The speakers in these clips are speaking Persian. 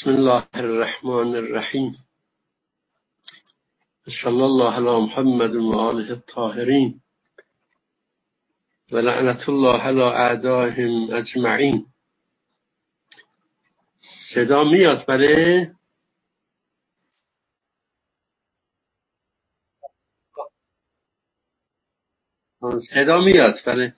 بسم الله الرحمن الرحیم صلی الله علی محمد و آله الطاهرین و لعنت الله علی اعدائهم اجمعین. صدا میاد؟ بله، صدا میاد. بله،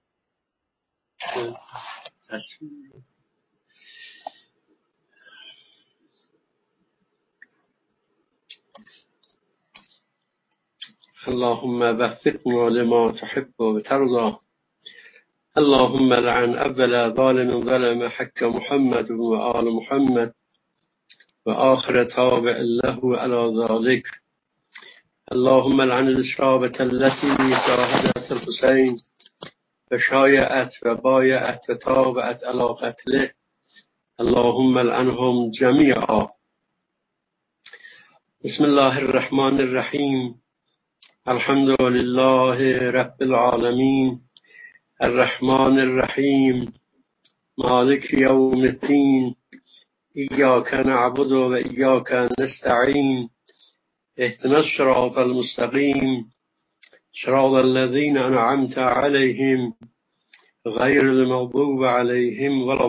اللهم وفقنا لما تحب و ترضى. اللهم لعن اول ظالم ظلم حق محمد و آل محمد و آخر تابع له على ذلك. اللهم لعن الشرابة التي شاهدت الحسين فشايعت وبايعت وتابعت على قتله. اللهم لعنهم جميعا. بسم الله الرحمن الرحیم. الحمد لله رب العالمین الرحمن الرحیم مالک یوم الدین ایاک نعبد و ایاک نستعین اهدنا الصراط المستقیم صراط الذین انعمت علیهم غیر المغضوب علیهم ولا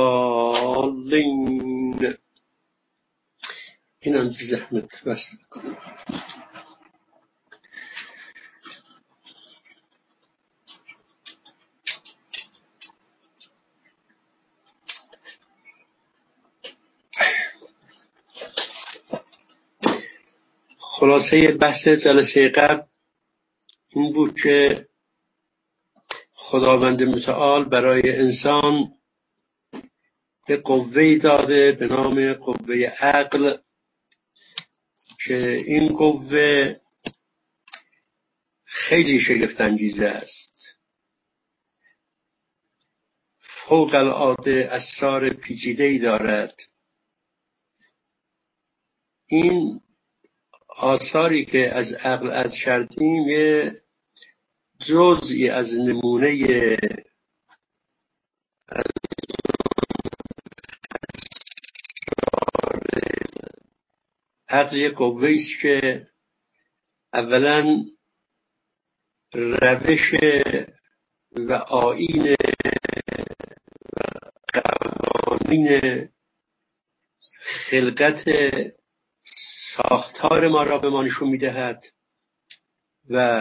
الضالین. اینم بی زحمت بس کنم. خلاصه بحث جلسه قبل این بود که خداوند متعال برای انسان به قوه‌ای داده به نام قوه عقل که این قوه خیلی شگفت انگیز است، فوق العاده اسرار پیچیده‌ای دارد. این آثاری که از عقل از کردیم یه جزئی از نمونه عقل قوه‌ای است که اولا روش و آیین قوانین خلقت ساختار ما را به ما نشون می‌دهد و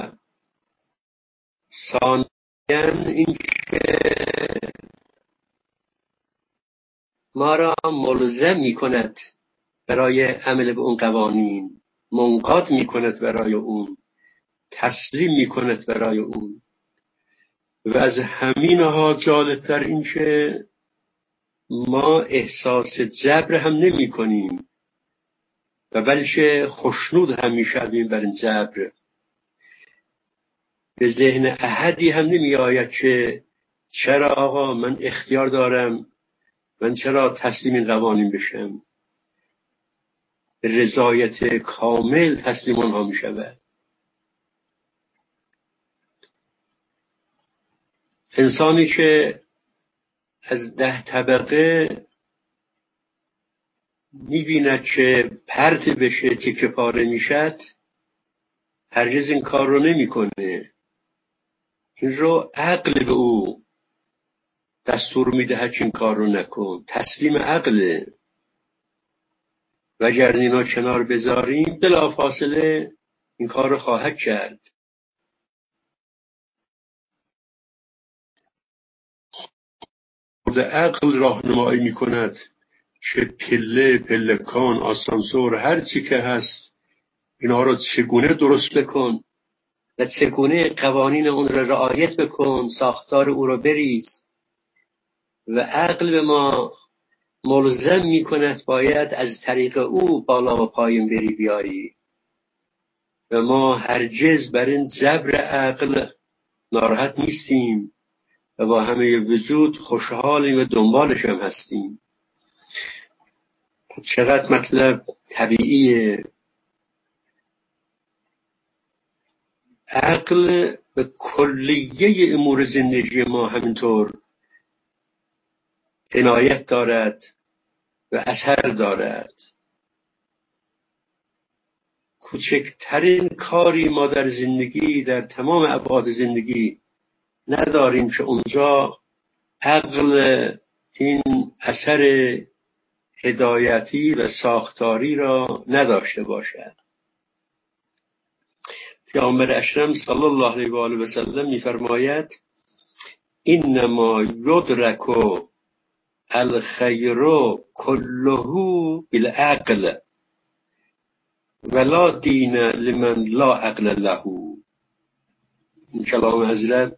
ثانیاً این که ما را ملزم می‌کند برای عمل به اون قوانین، منقاد می‌کند برای اون، تسلیم می‌کند برای اون. و از همینها جالبتر این که ما احساس جبر هم نمی‌کنیم و بلکه خوشنود هم می‌شویم بر این جبر. به ذهن احدی هم نمی آید که چرا آقا من اختیار دارم، من چرا تسلیم این قوانین بشم. به رضایت کامل تسلیم آنها می شود. انسانی که از 10 طبقه می بیند که پرت بشه تکه پاره می شد، هرگز این کار رو نمی کنه. این رو عقل به او دستور می دهد که این کار رو نکن. تسلیم عقله. وگر اینا کنار بذاریم بلافاصله این کار رو خواهد کرد. خود عقل راهنمایی میکند که پله، پلکان، آسانسور، هر چی که هست اینا رو چگونه درست بکن و چگونه قوانین اون رو رعایت بکن، ساختار او رو بریز. و عقل به ما ملزم میکند باید از طریق او بالا و پایین بری بیایی. و ما هرگز بر این جبر عقل ناراحت نیستیم و با همه وجود خوشحالیم و دنبالش هم هستیم. چقدر مطلب طبیعیه. عقل به کلیه امور زندگی ما همینطور عنایت دارد و اثر دارد. کوچکترین کاری ما در زندگی، در تمام ابعاد زندگی نداریم که اونجا عقل این اثر هدایتی و ساختاری را نداشته باشد. پیامبر اکرم صلی الله علیه و آله و سلم می‌فرماید انما یدرک الخیر کله بالعقل ولا دین لمن لا عقل له. این کلام حضرت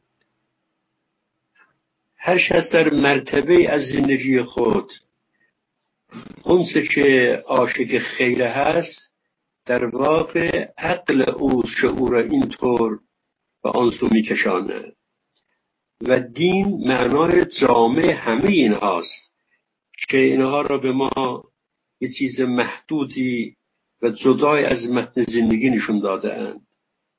هر شخص در مرتبه از زندگی خود اونچه که عاشق خیر هست در واقع عقل اوست که او را اینطور به آن سو می‌کشاند و دین معنای جامع همه این هاست که اینها را به ما یه چیز محدودی و جدای از متن زندگی نشون داده اند.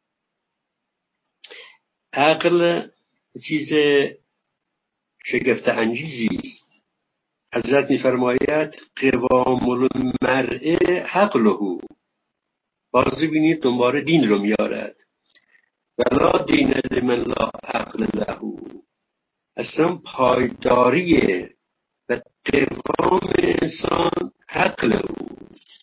عقل چیز شگفت انگیزی است. حضرت می‌فرماید قوام المرء عقله. باز ببینید دوباره دین رو میارد ولا دین لمن لا عقل له. اصلا پایداری و قوام انسان عقل اوست.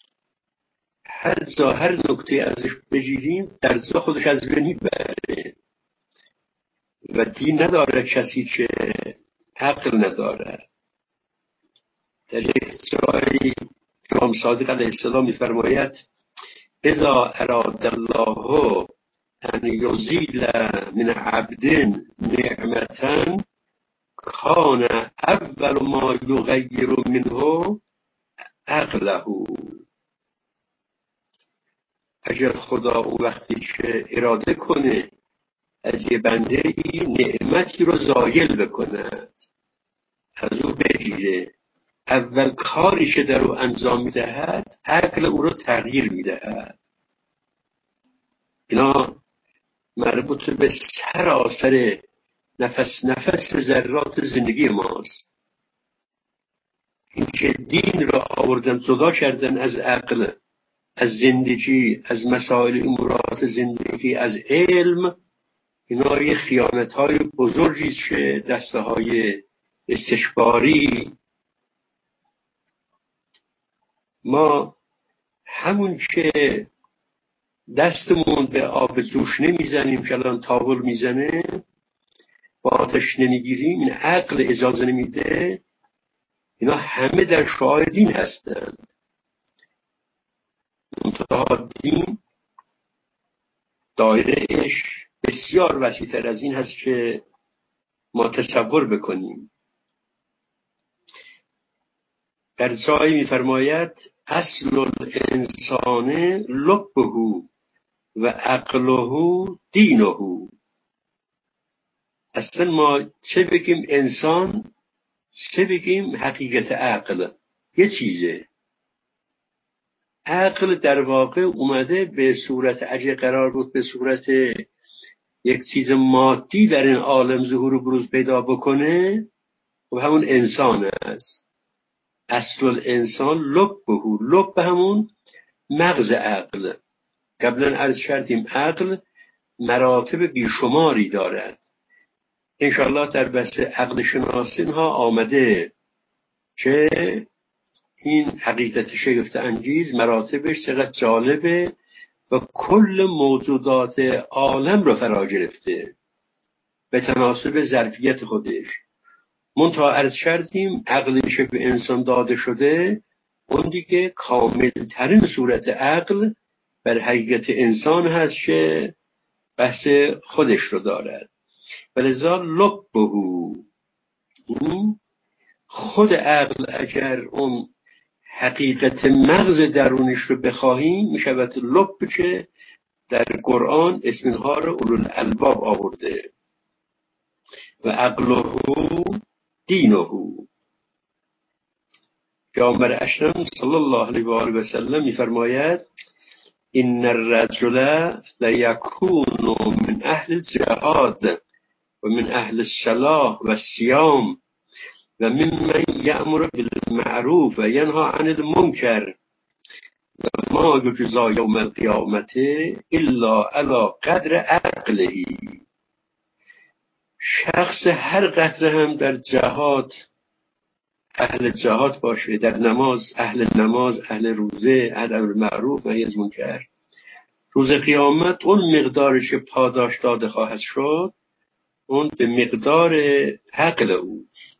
هر نکته ازش بگیریم در جا خودش از بین میبره و دین نداره کسی که عقل نداره. در یک جایی امام صادق علیه السلام میفرماید اذا اراد الله ان یزیل من عبد نعمتا کان اول ما یغیر منه عقله. اگر خدا اون وقتی که اراده کنه از یه بنده نعمتی رو زایل بکنه، از او بگیره، اول کاری که در او انجام میدهد عقل او رو تغییر میدهد. اینا مربوط به سراسر نفس ذرات زندگی ماست. این که دین را آوردن جدا کردن از عقل، از زندگی، از مسائل امورات زندگی، از علم، اینا یه خیانت‌های بزرگی است که دسته‌های استکباری ما همون که دستمون به آب جوش نمیزنیم که الان تاول میزنه، با آتش نمیگیریم، این عقل اجازه نمیده. اینا همه در شعار دین هستند. منتها دین دایرهش بسیار وسیع‌تر از این هست که ما تصور بکنیم. در جایی می‌فرماید اصل الانسان لبه و عقله دینه. اصلا ما چه بگیم انسان، چه بگیم حقیقت عقل یه چیزه. عقل در واقع اومده به صورت، اگه قرار بود به صورت یک چیز مادی در این عالم ظهور و بروز پیدا بکنه، خب همون انسان است. اصل الانسان لب همون مغز عقل. قبلا عرض کردیم عقل مراتب بیشماری دارد. انشاءالله در بحث عقل شناسی ها آمده که این حقیقت شگفت انگیز مراتبش چقدر جالبه و کل موجودات عالم رو فرا گرفته به تناسب ظرفیت خودش. منتها عرض کردیم عقلی که به انسان داده شده اون دیگه کامل ترین صورت عقل بر حقیقت انسان هست که بحث خودش رو دارد. ولذا لبه، خود عقل اگر اون حقیقت مغز درونش رو بخواهیم میشود لب که در قرآن اسم اینها رو اولوالالباب آورده و عقله دینه. پیامبر اکرم صلی الله علیه و آله و سلم میفرماید ان الرجل لیکون من اهل الجهاد و من اهل الصلاة و الصیام و ممن یأمر بالمعروف و ینها عن المنکر و ما یجزا یوم القیامت الا علی قدر عقله. شخص هر قطره هم در جهاد اهل جهاد باشه، در نماز اهل نماز، اهل روزه، اهل امر معروف و نهی از منکر، روز قیامت اون مقدارش که پاداش داده خواهد شد اون به مقدار عقل اوست.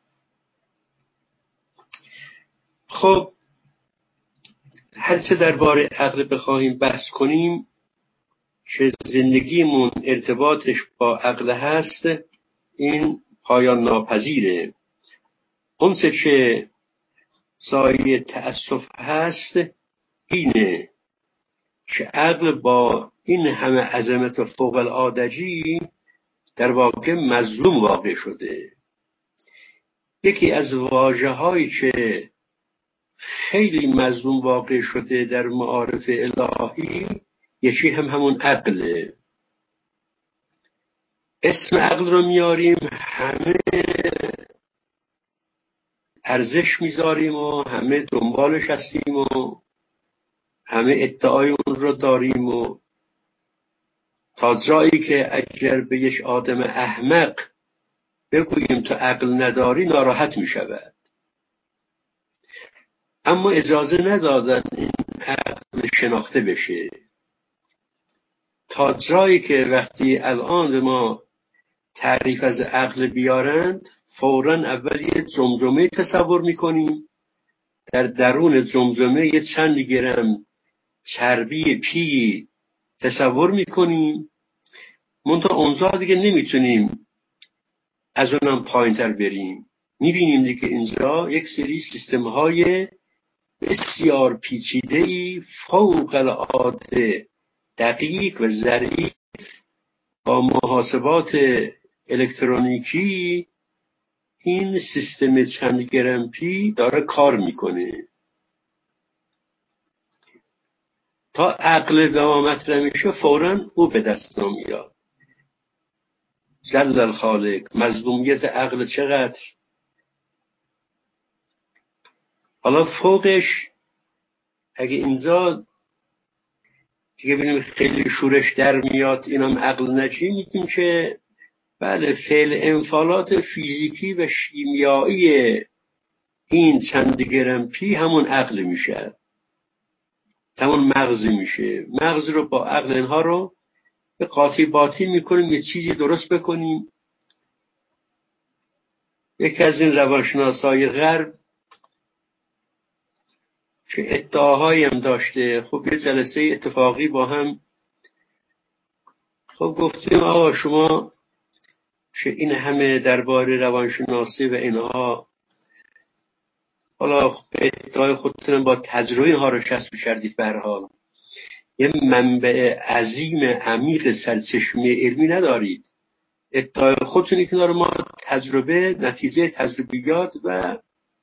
خب هر چه درباره عقل بخواهیم بحث کنیم که زندگیمون ارتباطش با عقل هست، این پایان ناپذیره. اون چه که سایه تأسف هست اینه که عقل با این همه عظمت فوق العادجی در واقع مظلوم واقع شده. یکی از واژه‌هایی که خیلی مظلوم واقع شده در معارف الهی یکی همون عقله. اسم عقل رو میاریم، همه ارزش میذاریم و همه دنبالش هستیم و همه ادعای اون رو داریم و تا جایی که اگر به یک آدم احمق بگوییم تو عقل نداری ناراحت میشود. اما اجازه ندادن این عقل شناخته بشه. تا جایی که وقتی الان به ما تعریف از عقل بیارند فوراً اول یه جمجمه تصور میکنیم، در درون جمجمه یه چند گرم چربی پی تصور میکنیم، منتها اونجا دیگه نمیتونیم از اونم پایین تر بریم. میبینیم دیگه اینجا یک سری سیستم های بسیار پیچیده‌ای فوق العاده دقیق و ظریف با محاسبات الکترونیکی این سیستم چند گرم پی داره کار میکنه. تا عقل به ما مطرح میشه فوراً او به دست میاد. جل الخالق، مظلومیت عقل چقدر. حالا فوقش اگه اینجا دیگه ببینیم خیلی شورش در میاد اینم عقل نجی، میگیم که بله فعل انفعالات فیزیکی و شیمیایی این چند گرم پی همون عقل میشه، همون مغز میشه. مغز رو با عقل اینها رو به قاطی باطی میکنیم یه چیزی درست بکنیم. یکی از این روانشناسای غرب که ادعاهایی هم داشته، خب یه جلسه اتفاقی با هم خب گفتیم آقا شما که این همه درباره روانشناسی و اینها حالا به ادعای خودتون با تجربه اینها رو کسب کردید، به هر حال یه منبع عظیم عمیق سرچشمه علمی ندارید، ادعای خودتونی که ما تجربه نتیجه تجربیات و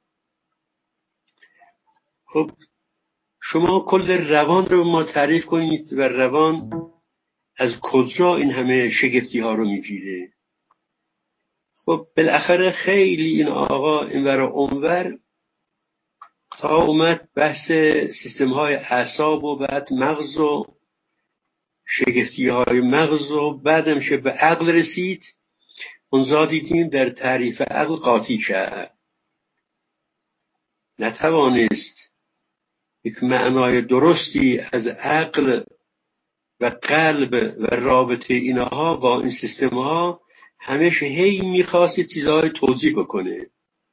خب شما کل روان رو ما تعریف کنید و روان از کجا این همه شگفتی ها رو میگیره. خب بالاخره خیلی این آقا اینور و اونور تا اومد بحث سیستم های اعصاب و بعد مغز و شگفتی های مغز و بعدم شه به عقل رسید. اونجا دیدیم در تعریف عقل قاطی کرد، نتوانست یک معنای درستی از عقل و قلب و رابطه اینها با این سیستم ها همش هی میخواست چیزهای توضیح بکنه.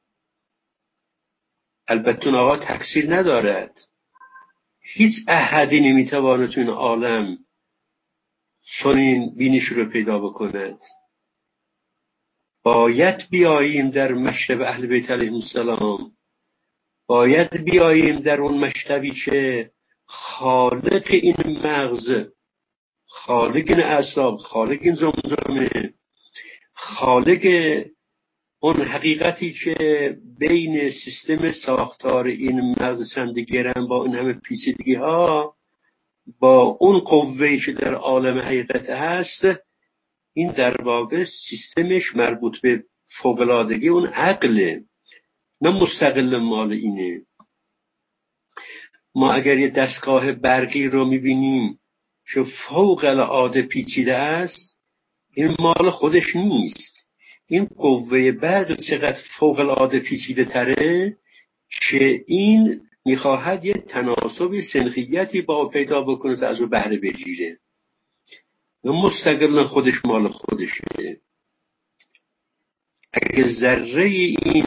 البته اون آقا تقصیر ندارد، هیچ احدی نمیتواند تو این عالم چنین بینش رو پیدا بکند. باید بیاییم در مشرب اهل بیت علیهم السلام، باید بیاییم در اون مشربی که خالق این مغز، خالق این اعصاب، خالق این زمزمه، خالق اون حقیقتی که بین سیستم ساختار این مغز چند گرم با این همه پیچیدگی ها با اون قوه‌ای که در عالم حقیقت هست، این در واقع سیستمش مربوط به فوق‌العادگی اون عقله. نه مستقل مال اینه. ما اگر یه دستگاه برقی رو میبینیم که فوق العاده پیچیده است، این مال خودش نیست. این قوه برق چقدر فوق العاده پیچیده تره که این میخواهد یه تناسب سنخیتی با پیدا بکنه تا از او بهره بگیره. مستقلا خودش مال خودشه. اگه ذره این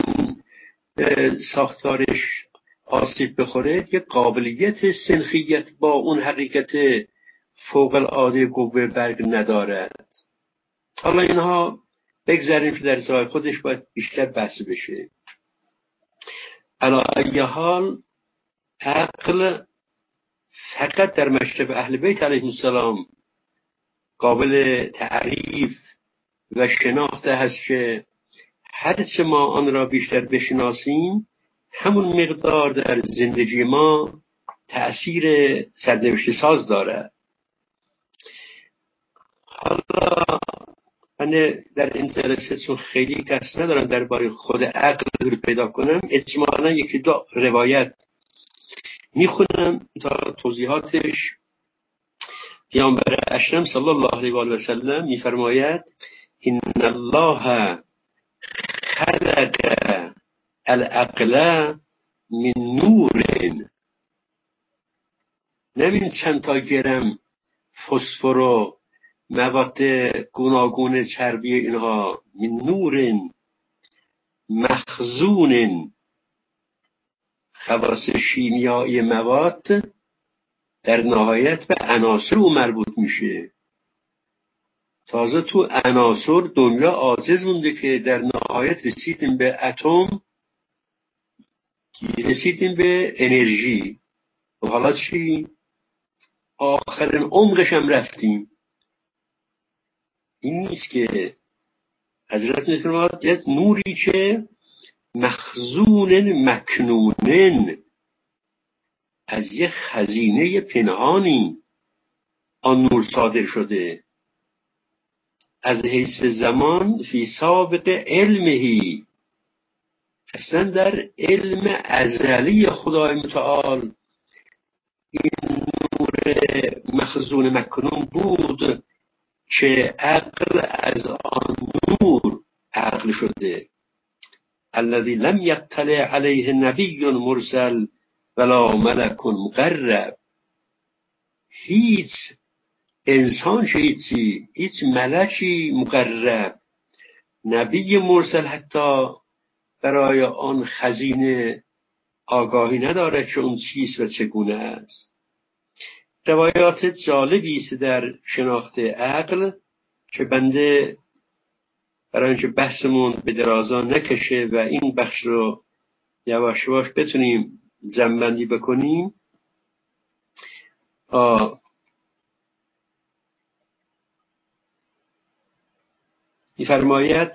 ساختارش آسیب بخوره، یه قابلیت سنخیت با اون حقیقت فوق العاده قوه برق ندارد. حالا اینها بگذاریم که در جای خودش باید بیشتر بحث بشه. علی ای حال عقل فقط در مشرب اهل بیت علیهم السلام قابل تعریف و شناخت هست که هرچه ما آن را بیشتر بشناسیم همون مقدار در زندگی ما تأثیر سرنوشت ساز داره. حالا من در این جلسه چون خیلی قصد ندارم درباره خود عقل رو پیدا کنم، اجمالا یکی دو روایت میخونم تا توضیحاتش. پیامبر اکرم صلی الله علیه و آله و سلم میفرماید ان الله خلق العقل من نور. نبین چند تا گرم فسفر و مواد گوناگون چربی اینها، من نور مخزون، خواص شیمیایی مواد در نهایت به عناصر او مربوط میشه. تازه تو عناصر دنیا عاجز مونده که در نهایت رسیدیم به اتم، رسیدیم به انرژی. و حالا چی؟ آخرین عمقش هم رفتیم. این نیست که حضرت میفرماد یه نوری که مخزون مکنونن، از یه خزینه پنهانی آن نور صادر شده، از حیث زمان فی سابق علمهی، اصلا در علم ازلی خدای متعال این نور مخزون مکنون بود که عقل از آن نور عقل شده. الذی لم یطلع علیه نبی مرسل ولا ملک مقرب. هیچ انسان هیچی، هیچ ملکی مقرب، نبی مرسل حتی برای آن خزینه آگاهی ندارد که اون چیست و چگونه است. روایات جالبی است در شناخت عقل که بنده برای اینکه بحثمون به درازا نکشه و این بخش رو یواش یواش بتونیم جمع‌بندی بکنیم، می‌فرماید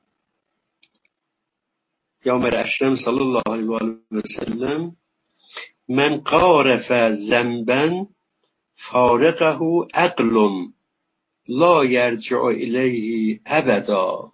پیامبر اکرم صلی الله علیه و آله و سلم من قارف ذنبا فارقه عقل لا یرجع الیه ابدا.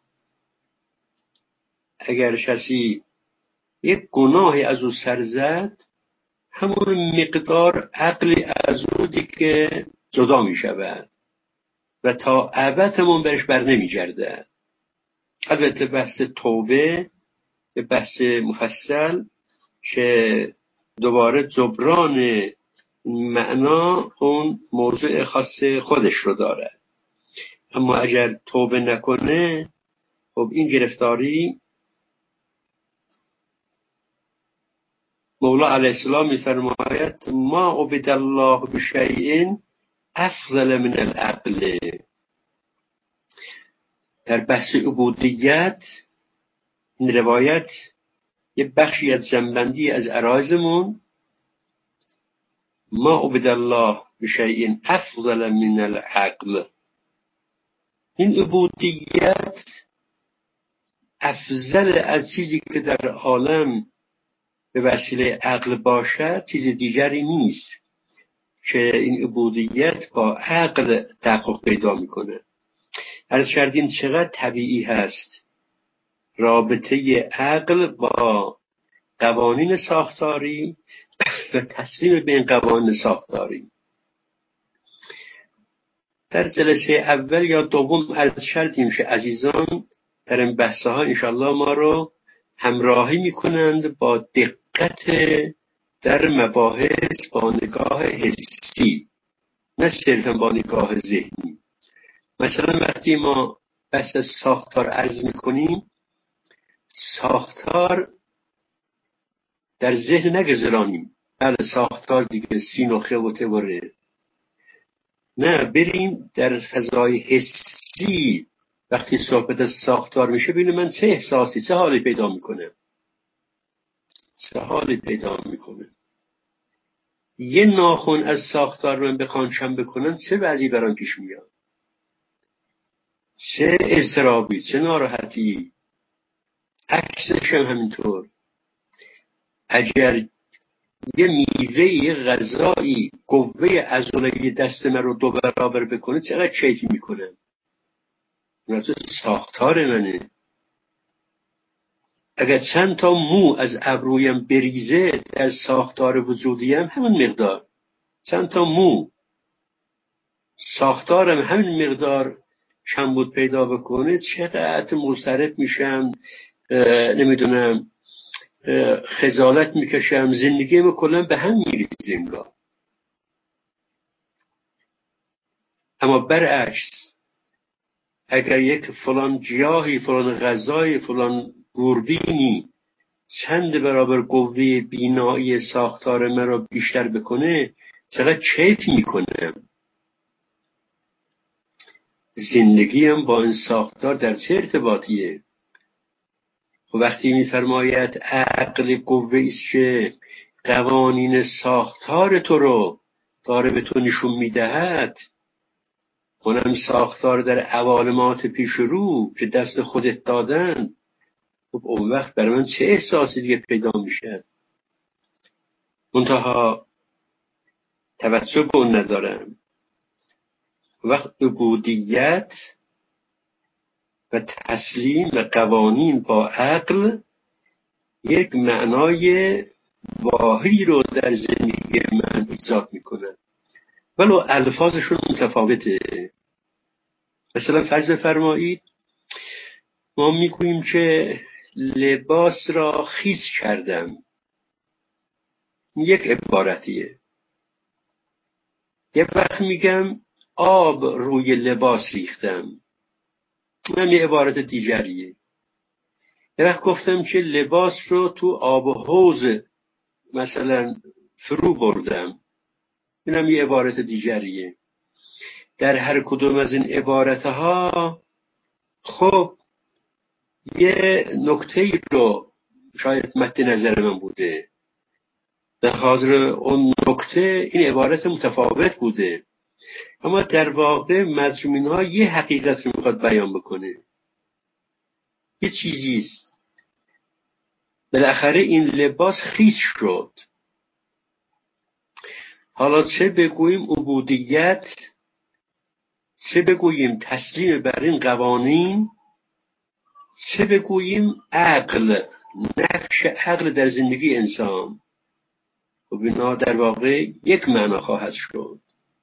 اگر کسی یک گناهی از او سر زد، همون مقدار عقلی از او دیگه جدا می شود و تا ابد همون برش بر نمی گرده. البته بحث توبه به بحث مفصل که دوباره جبران معنا اون موضوع خاص خودش رو داره. اما اگر توبه نکنه، خب این گرفتاری مولا علیه السلام میفرماید ما عبد الله بشیء افضل من العقل. در بحث عبودیت این روایت یه بخشی از جنبندی از عرایزمون، ما عبد الله بشیء افضل من العقل. این عبودیت افضل از چیزی که در عالم به وسیله عقل باشد چیز دیگری نیست که این عبودیت با عقل تحقق پیدا میکنه. عرض کردیم چقدر طبیعی هست رابطه عقل با قوانین ساختاری و تسلیم به این قوانین ساختاری. در جلسه اول یا دوم عرض کردیم که عزیزان در این بحث‌ها انشاءالله ما رو همراهی میکنند با دقت در مباحث با نگاه حسی، نه صرفا با نگاه ذهنی. مثلا وقتی ما بحث ساختار عرض میکنیم، ساختار در ذهن نگذرانیم، بله ساختار دیگه سین و خ و ت و ر، نه بریم در فضای حسی. وقتی صحبت از ساختار میشه ببینیم من چه احساسی، چه حالی پیدا میکنه، چه حالی پیدا میکنه. یه ناخن از ساختار من بخوان کم بکنن چه وضعی برام پیش میاد، چه اضطرابی، چه ناراحتی. عکسش هم همینطور. اگر یه میوه غذایی قوه عضله دست من رو 2 برابر بکنه چقدر کیفی میکنه. این ساختار منه. اگر چند تا مو از ابرویم بریزه در ساختار وجودیم همین مقدار، چند تا مو ساختارم همین مقدار کمبود پیدا بکنه چقدر مضطرب میشم، نمیدونم خجالت میکشم، زندگیم کلا به هم میریزه انگار. اما برعکس اگر یک فلان گیاهی، فلان غذای، فلان گوربینی چند برابر قوه بینایی ساختار من را بیشتر بکنه چقدر کیف میکنم. زندگیم با این ساختار در چه ارتباطیه؟ خب وقتی میفرماید عقل قوه ایست که قوانین ساختار تو رو داره به تو نشون میدهد، اونم ساختار در عوالمات پیش رو که دست خودت دادن، خب اون وقت برای من چه احساسی دیگه پیدا میشه؟ منتها توجه به اون ندارم. وقت عبودیت و تسلیم و قوانین با عقل یک معنای واهی رو در زندگی من ایجاد میکنه، ولو الفاظشون متفاوته. مثلا فرض بفرمایید ما میگوییم که لباس را خیس کردم، یک عبارتیه. یه وقت میگم آب روی لباس ریختم، اونم یه عبارت دیگریه. یه وقت گفتم که لباس رو تو آب حوض مثلا فرو بردم، اینم یه عبارت دیگریه. در هر کدوم از این عبارتها خب یه نکته رو شاید مد نظر من بوده، به خاطر اون نکته این عبارت متفاوت بوده، اما در واقع مضمون ها یه حقیقت رو میخواد بیان بکنه، یه چیزیست. بالاخره این لباس خیس شد. حالا چه بگوییم عبودیت، چه بگوییم تسلیم بر این قوانین، چه بگوییم عقل، نقش عقل در زندگی انسان، خب اینا در واقع یک معنا خواهد شد.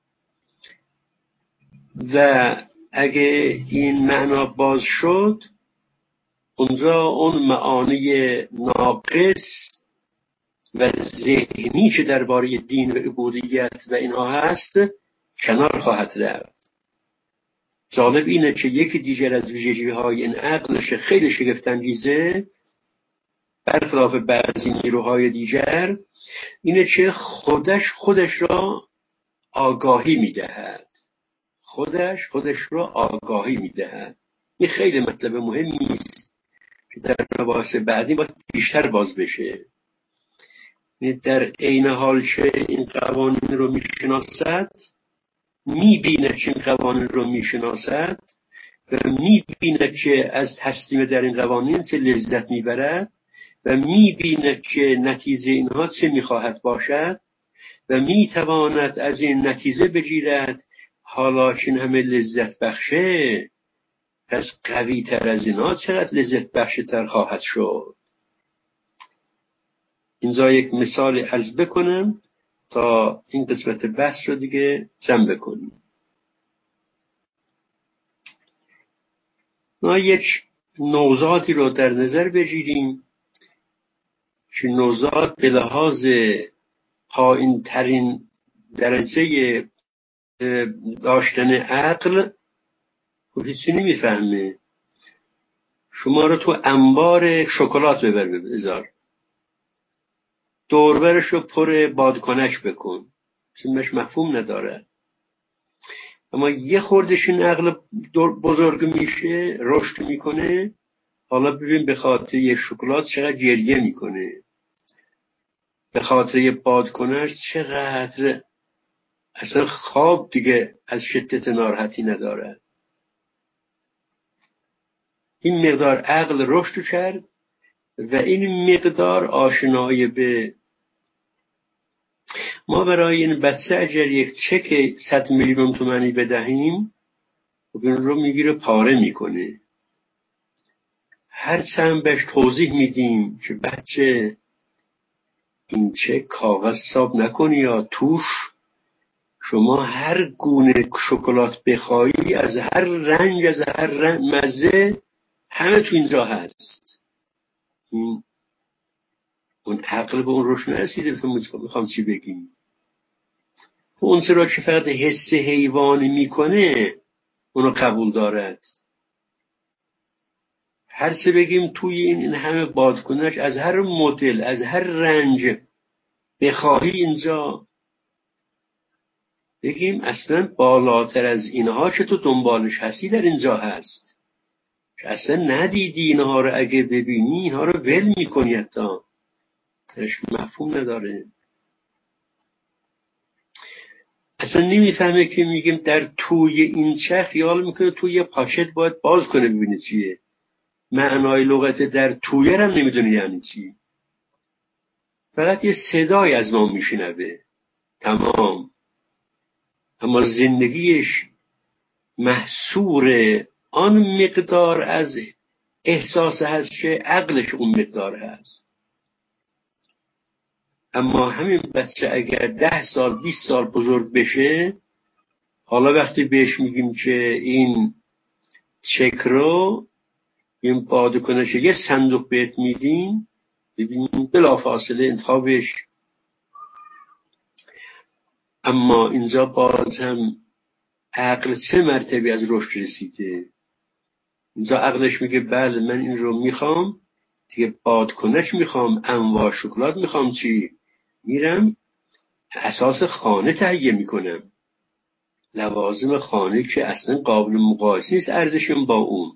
و اگه این معنا باز شد اونجا اون معانی ناقص و ذهنی که درباره دین و عبودیت و اینها هست کنار خواهد رفت. جالب اینه که یکی دیگر از ویژگی‌های این عقلش خیلی شگفت‌انگیزه، برخلاف بعضی نیروهای دیگر، اینه که خودش را آگاهی میدهد. خودش را آگاهی میدهد. این خیلی مطلب مهمی است که در مباحث بعدی باید بیشتر باز بشه. در عین حال که این قوانین رو میشناسد، میبیند که این قوانین رو میشناسد و میبیند که از تسلیم در این قوانین چه لذت میبرد و میبیند که نتیجه اینها چه میخواهد باشد و میتواند از این نتیجه بگیرد حالا که این همه لذت بخشه پس قوی تر از اینها چقدر لذت بخش تر خواهد شد. اینجا یک مثال عرض بکنم تا این قسمت بحث رو دیگه جمع بکنیم. ما یک نوزادی رو در نظر بگیریم که نوزاد به لحاظ پایین ترین درجه داشتن عقل هیچی نمیفهمه. شما رو تو انبار شکلات بذار، دوربرش رو پر بادکنک بکن، چیزش مفهوم نداره. اما یه خوردش این عقل بزرگ میشه، رشد میکنه. حالا ببین به خاطر یه شکلات چقدر گریه میکنه، به خاطر یه بادکنک چقدر اصلا خواب دیگه از شدت ناراحتی نداره. این مقدار عقل رشد کرد و این مقدار آشنایی به ما برای این بچه اگر یک چک 100 میلیون تومانی بدهیم خب این رو میگیره پاره میکنه. هر چند بهش توضیح میدیم که بچه این چک کاغذ حساب نکنی یا توش شما هر گونه شکلات بخوایی از هر رنگ از هر مزه همه تو اینجا هست. این اون عقل به اون روش نرسیده. میخوام چی بگیم؟ اون چرا که فقط حس حیوانی میکنه اونو قبول دارد. هر چه بگیم توی این همه بادکنک از هر مدل از هر رنگ بخواهی اینجا بگیم اصلا بالاتر از اینها که تو دنبالش هستی در اینجا هست که اصلا ندیدی اینها رو. اگه ببینی اینها رو ول میکنی، حتی درش مفهوم نداره. اصلا نمیفهمه که میگیم در توی این چه خیال میکنه توی پاکت باید باز کنه ببینی چیه. معنای لغت در توی هم نمیدونه یعنی چی. فقط یه صدای از ما میشنوه تمام. اما زندگیش محصور آن مقدار از احساس هست که عقلش اون مقدار هست. اما همین بچه اگر 10 سال 20 سال بزرگ بشه، حالا وقتی بهش میگیم که این چک رو این بادکنک یه صندوق بهت میدیم، ببینیم بلافاصله انتخابش. اما اینجا باز هم عقل 3 مرتبه از رشد رسیده. اینجا عقلش میگه بله من این رو میخوام دیگه، بادکنک میخوام، انواع شکلات میخوام، چی میرم اساس خانه تهیه میکنم، لوازم خانه که اصلا قابل مقایسه نیست ارزشم با اون.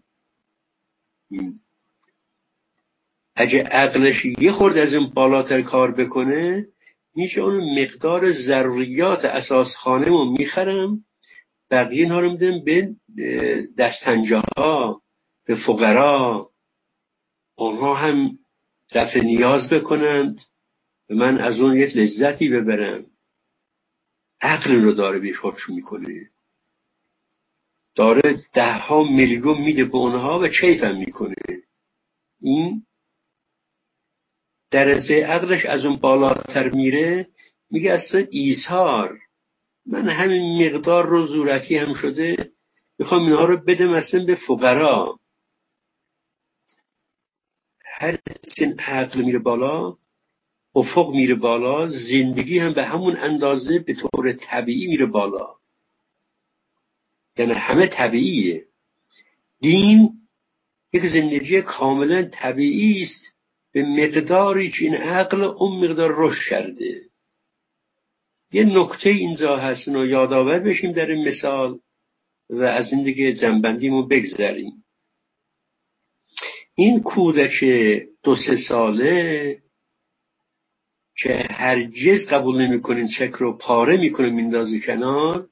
اگه عقلش یه خورده از این بالاتر کار بکنه میشه اون مقدار ضروریات اساس خانه رو میخرم، بقیه اینها رو میدم به دستنجاها، به فقرا، اونها هم رفع نیاز بکنند و من از اون یک لذتی ببرم. عقل رو داره بهش حکم میکنه، داره 10 میلیون میده به اونها و کیفم میکنه. این درجه عقلش از اون بالاتر میره، میگه اصلا ایثار، من همین مقدار رو زورکی هم شده میخوام اینها رو بدم اصلا به فقرا. هر چین عقل میره بالا، افق میره بالا، زندگی هم به همون اندازه به طور طبیعی میره بالا. یعنی همه طبیعیه. دین یک زندگی کاملا طبیعی است به مقداری که این عقل اون مقدار رشد کرده. یه نکته اینجا هست و یادآور بشیم در این مثال و از این دیگه جنبندیمون بگذریم. این کودک 2-3 ساله که هرگز قبول نمی‌کنین چک رو پاره میکنه میندازه کنار،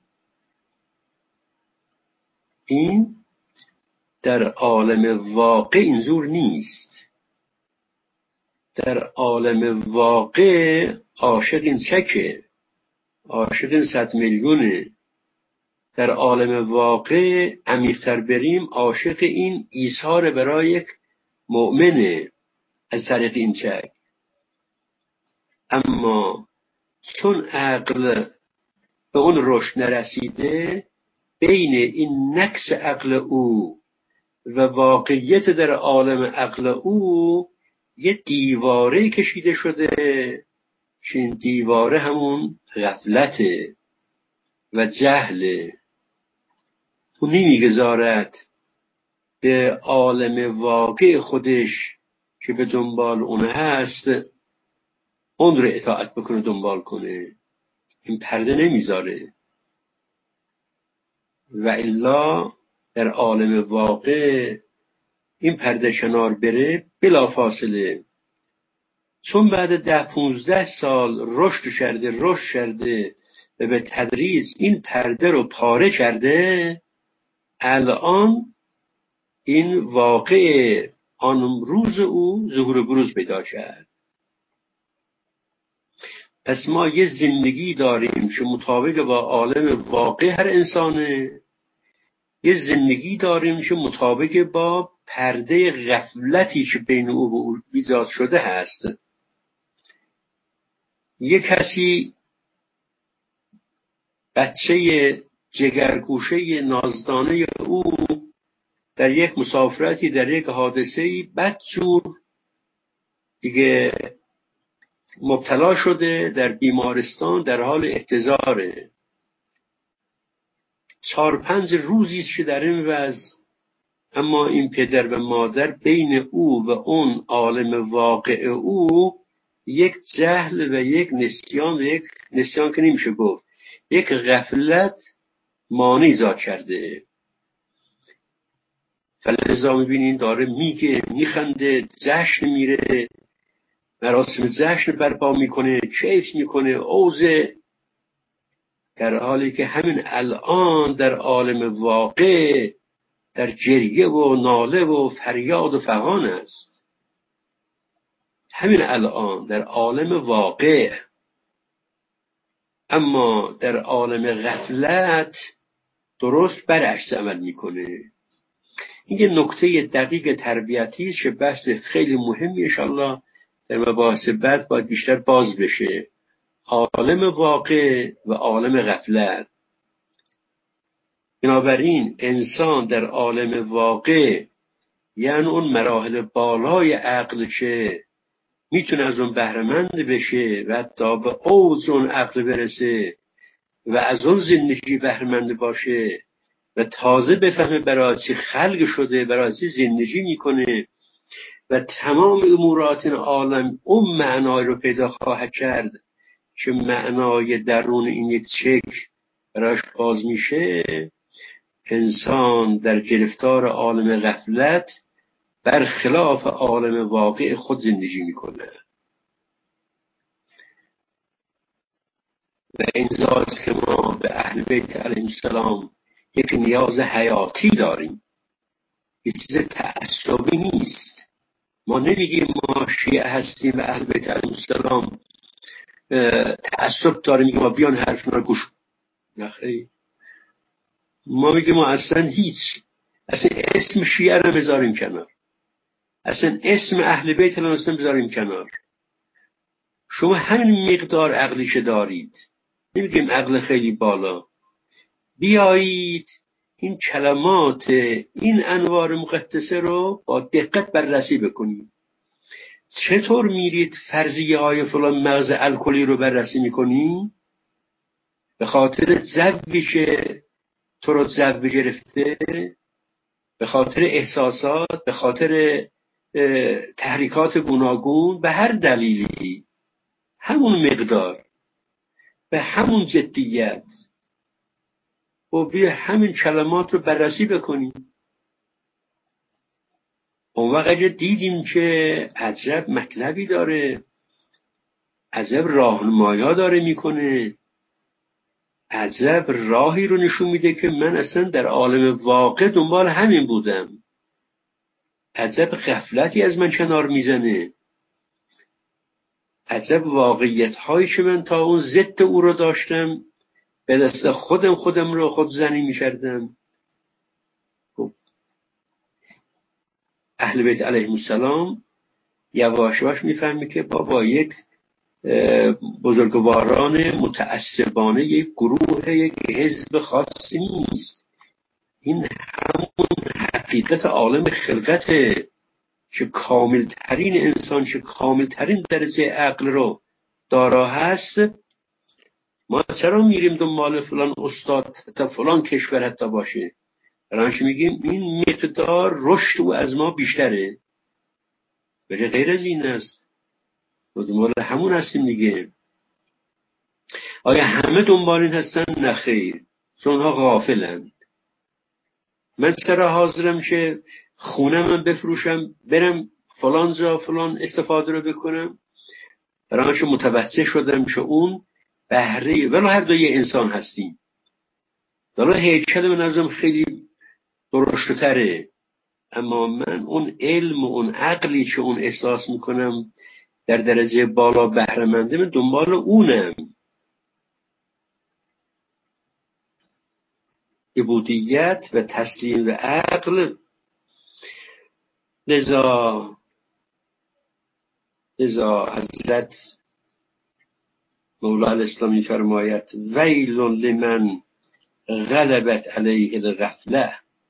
این در عالم واقع اینجور نیست. در عالم واقع عاشق این چکه، عاشق این 100 میلیونه. در عالم واقع عمیق‌تر بریم عاشق این ایثار برای یک مؤمنه از طریق این چک. اما چون عقل به اون رشد نرسیده، بین این نقص عقل او و واقعیت در عالم عقل او یه دیواره کشیده شده که این دیواره همون غفلته و جهله. اون نمیگذارد به عالم واقع خودش که به دنبال اون هست اون رو اطاعت بکنه، دنبال کنه. این پرده نمیذاره. و الا در عالم واقع این پرده کنار بره، بلا فاصله چون بعد 10-15 سال رشد کرده و به تدریج این پرده رو پاره کرده، الان این واقع آن روز او ظهور بروز پیدا کرد. پس ما یه زندگی داریم که مطابق با عالم واقع هر انسانه، یه زندگی داریم که مطابق با پرده غفلتی که بین او و او ایجاد شده هست. یه کسی بچه جگرگوشه نازدانه او در یک مسافرتی، در یک حادثه‌ای بدجور دیگه مبتلا شده، در بیمارستان در حال احتضاره. 4-5 روزی که در این وضع، اما این پدر و مادر بین او و اون عالم واقع او یک جهل و یک نسیان، و یک نسیان که نمیشه گفت، یک غفلت مانع ایجاد کرده. فلذا میبینین داره میگه، میخنده، جشن میره، مراسم جشن برپا میکنه، کیف میکنه، اوزه، در حالی که همین الان در عالم واقع در گریه و ناله و فریاد و فغان است. همین الان در عالم واقع. اما در عالم غفلت درست برعکس عمل میکنه. این یه نکته دقیق تربیتی است که بحث خیلی مهمی انشاءالله در مباحث بعد باید بیشتر باز بشه. عالم واقع و عالم غفلت. بنابراین انسان در عالم واقع، یعنی اون مراحل بالای عقل که میتونه از اون بهره‌مند بشه و حتی به اوج اون عقل برسه و از اون زندگی بهره‌مند باشه و تازه بفهمه برای چی خلق شده، برای چی زندگی میکنه و تمام امورات این عالم اون معنای رو پیدا خواهد کرد که معنای درون این یک چک براش باز میشه. انسان در گرفتار عالم غفلت برخلاف عالم واقع خود زندگی میکنه. و این ذات که ما به اهل بیت علیهم السلام یک نیاز حیاتی داریم، یه چیز تعصبی نیست. ما نمیگیم ما شیعه هستیم و اهل بیت علیهم السلام تعصب داریم، میگیم ما بیان حرف ما گوش کن. نخیر، ما میگیم ما اصلا هیچ، اصلا اسم شیعه رو بذاریم کنار، اصلا اسم اهل بیت رو بذاریم کنار. شما همین مقدار عقلی که دارید، نمیگیم عقل خیلی بالا، بیایید این کلمات این انوار مقدسه رو با دقت بررسی بکنید. چطور میرید فرضیه های فلان مغز الکلی رو بررسی میکنی؟ به خاطر جوی که تو رو جو گرفته، به خاطر احساسات، به خاطر تحریکات گوناگون، به هر دلیلی، همون مقدار، به همون جدیت، و بیا همین کلمات رو بررسی بکنیم. اون وقت دیدیم که عجب مطلبی داره، عجب راهنمایی داره میکنه، عجب راهی رو نشون میده که من اصلا در عالم واقع دنبال همین بودم. عجب غفلتی از من کنار میزنه، عجب واقعیت هایی که من تا اون ضد او رو داشتم به دست خودم رو خودزنی میکردم. اهل بیت علیهم السلام یواش یواش میفهمی که بابا یک بزرگواران متعصبانه یک گروه، یک حزب خاصی نیست. این همون حقیقت عالم خلقته که کاملترین انسان، که کاملترین درجه عقل رو دارا هست. ما چرا میریم دنبال فلان استاد تا فلان کشور حتی باشه؟ برایش میگیم این مقدار رشد او از ما بیشتره، ولی غیر از این است. ما دنبال همون هستیم دیگه. آیا همه دنبال این هستن؟ نه خیر، چون ها غافلند. من چرا حاضرم که خونه من بفروشم برم فلان جا فلان استفاده رو بکنم؟ برای چون متوجه شدم که اون بهره، ولو هر دو یه انسان هستیم، ولو هیکل من ازم خیلی درشت‌تره، اما من اون علم و اون عقلی که اون احساس میکنم در درجه بالا بهره‌منده، من دنبال اونم. عبودیت و تسلیم و عقل. لذا حضرت مولا الاسلامی فرماید ویل لمن غلبت علیه الغفله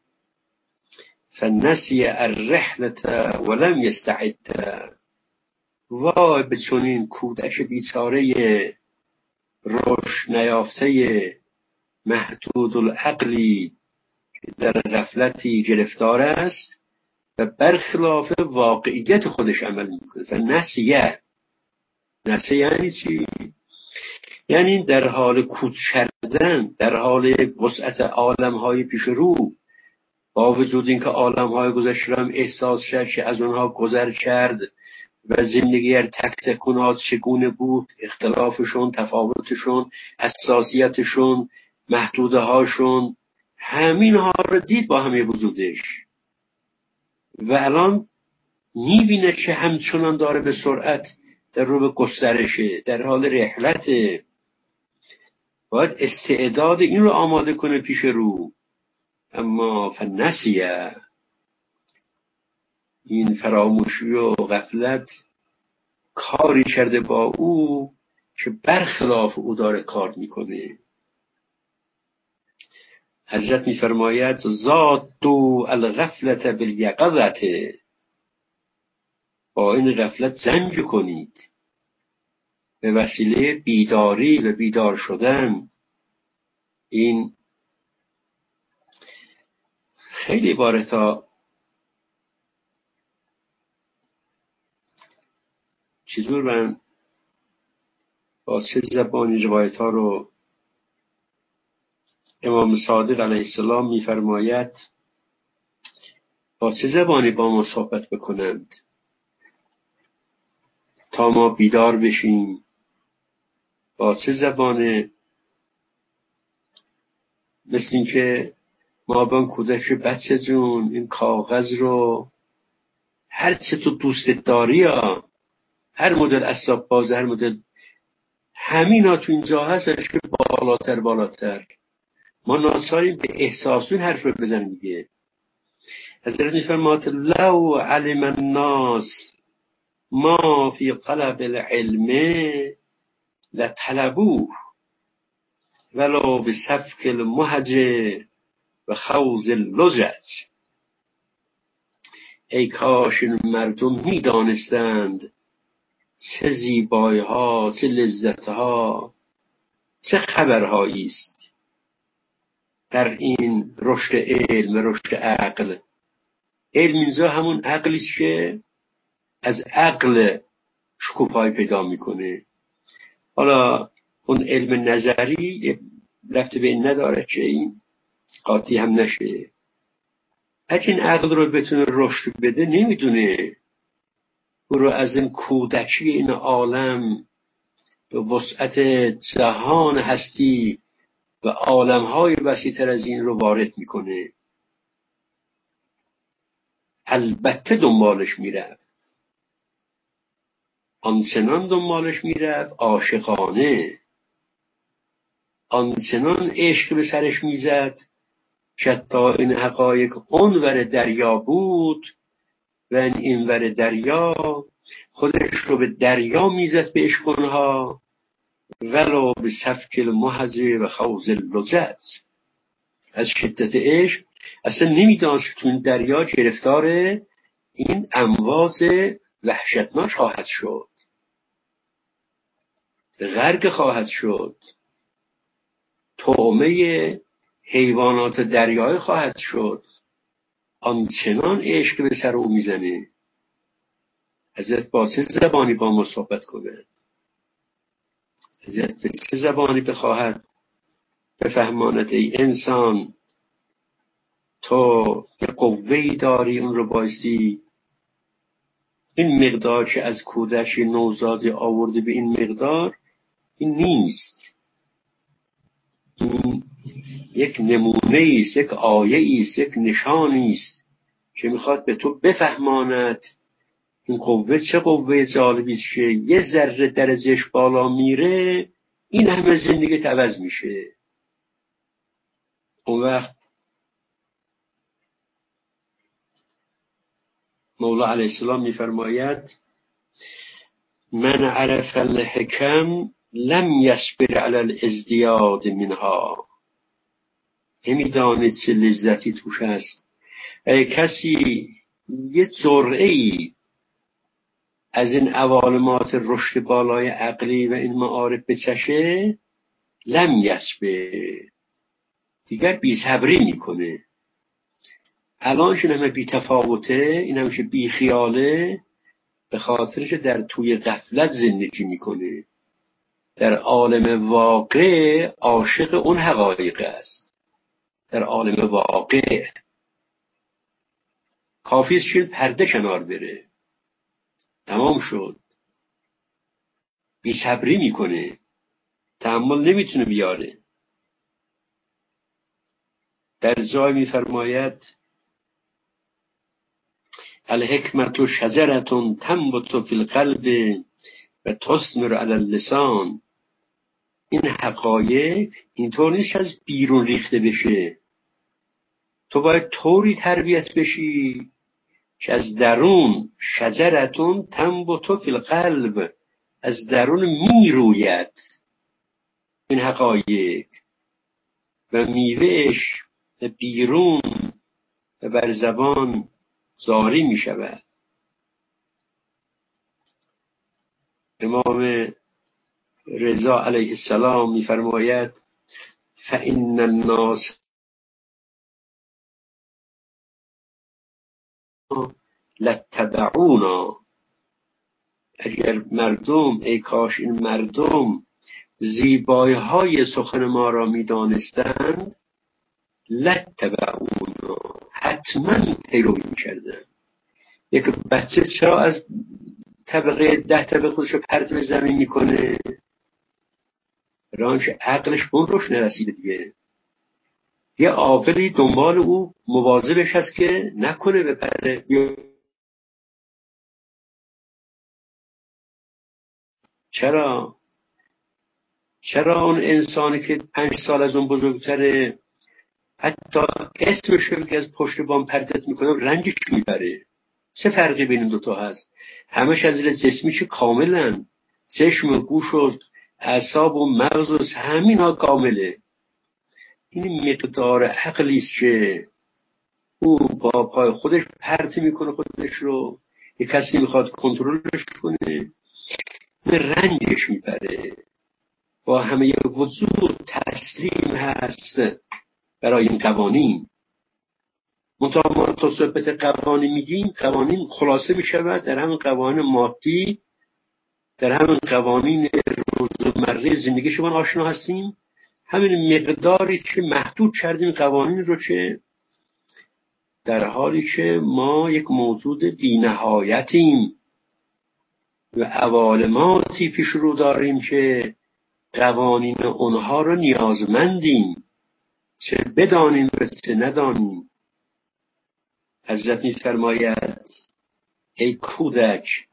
فنسی الرحلة ولم یستعد. وای به چنین کودک بیچاره رشد نیافته محدود العقلی در غفلتی گرفتار است و برخلاف واقعیت خودش عمل میکنه. فنسیه یعنی چی؟ یعنی در حال کوچ کردن، در حال وسعت عالم‌های پیش رو، با وجود اینکه عالم‌های گذشته را هم احساس شد که از اونها گذر کرد و زندگی تک تکونات چگونه بود، اختلافشون، تفاوتشون، حساسیتشون، محدوده هاشون، همین ها رو دید با همه وجودش و الان میبینه که همچنان داره به سرعت در رو به گسترشه، در حال رحلته. باید استعداد این رو آماده کنه پیش رو. اما فنسیه، این فراموشی و غفلت کاری کرده با او که برخلاف او داره کار میکنه. حضرت میفرماید زادوا الغفلة بالیقظة، با این غفلت زنج کنید به وسیله بیداری و بیدار شدن. این خیلی باره تا چیزور من با چه زبانی روایت ها رو امام صادق علیه السلام میفرماید با چه زبانی با ما صحبت بکنند تا ما بیدار بشیم، با چه زبانه. مثل این که ما با کودک بچه جون این کاغذ رو هر چه تو دوستت داری، یا هر مدل اسباب باز، هر مدل همینا تو اینجا هستش که بالاتر ما ناچاریم به احساسون حرف رو بزنیم دیگه. حضرت میفرماد لو علم الناس ما فی قلب العلم لطلبوه ولو بسفک المهج و خوض اللجج. ای کاش این مردم میدانستند چه زیبایی ها، چه لذت ها، چه خبرهایی است در این رشد علم و رشد عقل. علم اینجا همون عقلی است که از عقل شکوفایی پیدا میکنه. حالا اون علم نظری رفته به این نداره که این قاطی هم نشه. اگه این عقل رو بتونه رشد بده، نمیدونه او رو از این کودکی این عالم به وسعت جهان هستی و عالمهای وسیع‌تر از این رو وارد میکنه. البته دنبالش میرفت، آنچنان دنبالش میرفت عاشقانه، آنچنان عشق به سرش میزد که تا این حقایق اونور دریا بود و اینور دریا خودش رو به دریا میزد به اشکونها، ولو به سفک المحزه و خوض اللجج. از شدت عشق اصلا نمیدانست تو این دریا گرفتار این امواج وحشتناک خواهد شد، غرق خواهد شد، طعمه حیوانات دریایی خواهد شد. آنچنان عشق به سر او میزنه. حضرت با چه زبانی با ما صحبت کنه؟ حضرت به چه زبانی بخواهد بفهماند ای انسان تو یه قوه‌ای داری، اون رو بایستی این مقدار که از کودک نوزادی آورده به این مقدار، این نیست. این یک نمونه است، یک آیه است، یک نشانی است که میخواد به تو بفهماند این قوه چه قوه جالبی است که یه ذره درجهش بالا میره این همه زندگی عوض میشه. اون وقت مولا علیه السلام میفرماید من عرف الحکم لم یصبر علی الازدیاد منها. نمیدانید چه لذتی توش هست. اگه کسی یه جرعه‌ای از این عوالمات رشد بالای عقلی و این معارف بچشه، لم یصبر، دیگر بی‌صبری میکنه. الان این همه بی‌تفاوته، این همه بی‌خیاله، به خاطر که در توی غفلت زندگی میکنه. در عالم واقع عاشق اون حقایق است. در عالم واقع کافی است که پرده کنار بره، تمام شد. بی‌صبری میکنه، تحمل نمیتونه بیاره. در جای میفرماید الحکمت شجرة تنبت فی القلب و تثمر علی اللسان. این حقایق اینطور نیست از بیرون ریخته بشه. تو باید طوری تربیت بشی که از درون، شجرة تنبت فی القلب، از درون میروید این حقایق و میوهش بیرون و بر زبان جاری می شود. امام رضا علیه السلام می فرماید فإن الناس لاتبعونا. اگر مردم، ای کاش این مردم زیبایی های سخن ما را می دانستند، لاتبعونا، حتما پیروی می کردند. یک بچه چرا از طبقه 10 طبقه خودش رو پرت به زمین میکنه؟ رانش عقلش به اون روش نرسیده دیگه. یه عاقلی دنبال او مواظبش هست که نکنه بپره. چرا اون انسانی که 5 سال از اون بزرگتره حتی اسمش رو که از پشت بام پرتت میکنه رنجش میبره؟ چه فرقی بین این دوتا هست؟ همش از جسمی که کاملن، چشم و گوش و اعصاب و مغز و همین ها کامله. این مقدار عقلی است که او با پای خودش پرت میکنه خودش رو. یک کسی میخواد کنترلش کنه، رنجش میبره. با همه وجود تسلیم هست برای این قوانین. منتها ما تا صحبت قوانین میگیم، قوانین خلاصه میشود در همین قوانین مادی، در همین قوانین روزمره زندگی شما آشنا هستیم. همین مقداری که محدود کردیم قوانین رو، که در حالی که ما یک موجود بی‌نهایتیم و عوالماتی پیش رو داریم که قوانین اونها رو نیازمندیم، چه بدانیم و چه ندانیم. حضرت می‌فرماید ای کودک،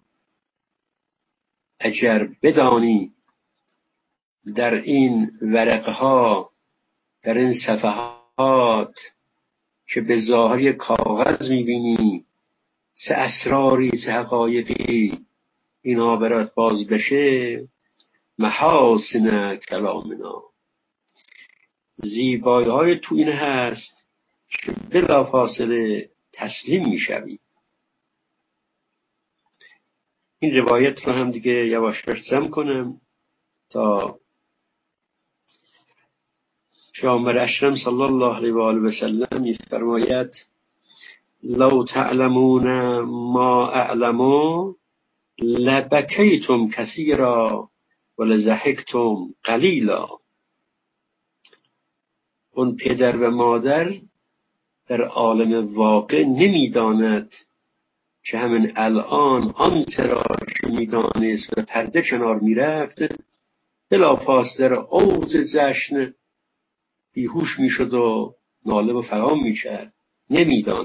اگر بدانی در این ورقها، در این صفحات که به ظاهر کاغذ می‌بینی چه اسراری چه حقایقی اینا برات باز بشه، محاسن کلامنا، زیبایی های تو این هست که بلافاصله تسلیم میشوی. این روایت رو هم دیگه یواش برسم کنم تا پیامبر اکرم صلی الله علیه و آله و سلم می‌فرماید لو تعلمون ما اعلم لبکیتم کثیرا ولضحکتم قلیلا. اون پدر و مادر در عالم واقع نمیداند که همین الان آن سرا که میدانست و پرده کنار میرفت بلافاصله در اوج جشن بیهوش میشد و ناله و فغان میکرد. نمیداند.